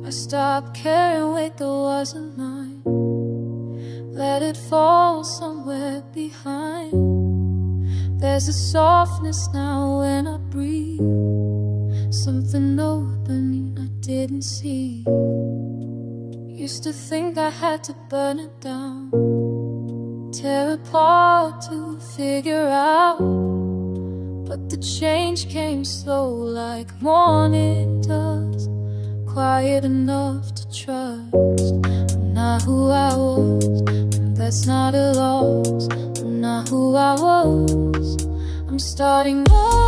I stopped caring weight that wasn't mine. Let it fall somewhere behind. There's a softness now when I breathe, something opening I didn't see. Used to think I had to burn it down, tear apart to figure out. But the change came slow like morning does, quiet enough to trust. I'm not who I was, and that's not a loss. I'm not who I was. I'm starting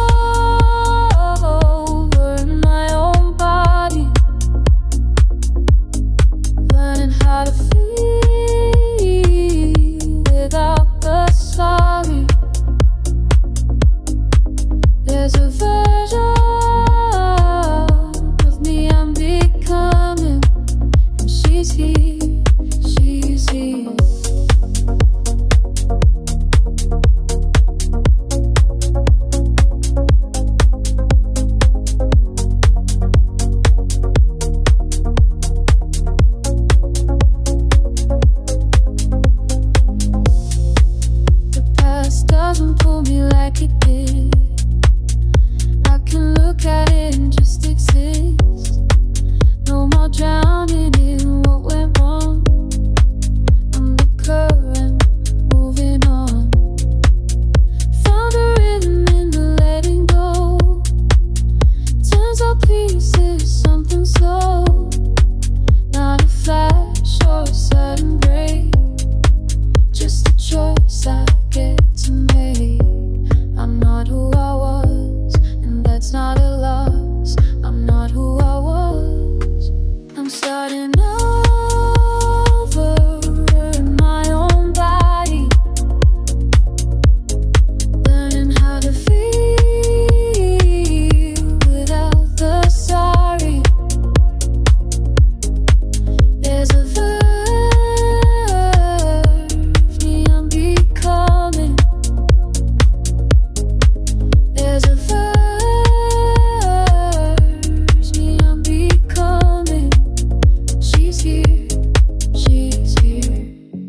over in my own body, learning how to feel without the sorry. There's a version of me I'm becoming, and she's here, she's here. The past doesn't pull me like it did. I can look at it and just exist. No more drowning in what went wrong. I'm the current, moving on. Found a rhythm in the letting go. Turns out peace is something slow, not a flash or a sudden break. Just a choice I get to make. I'm not who I was, and that's not a loss. I'm not who I was. I'm starting over in my own body, learning how to feel without the sorry. There's a version of me I'm becoming. There's a verse me I'm becoming. She's here, she's here.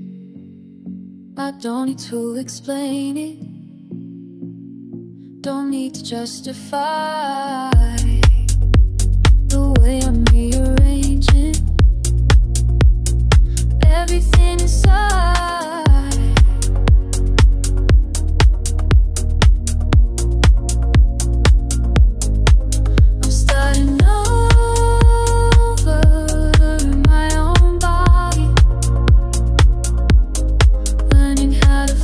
I don't need to explain it, don't need to justify the way I'm rearranging everything inside. I'm starting over in my own body, learning how to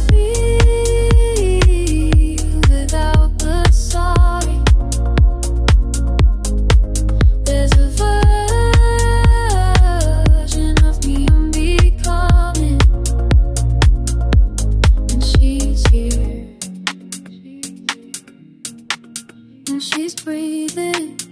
feel without the sorry. There's a version of me I'm becoming, and she's here, and she's breathing.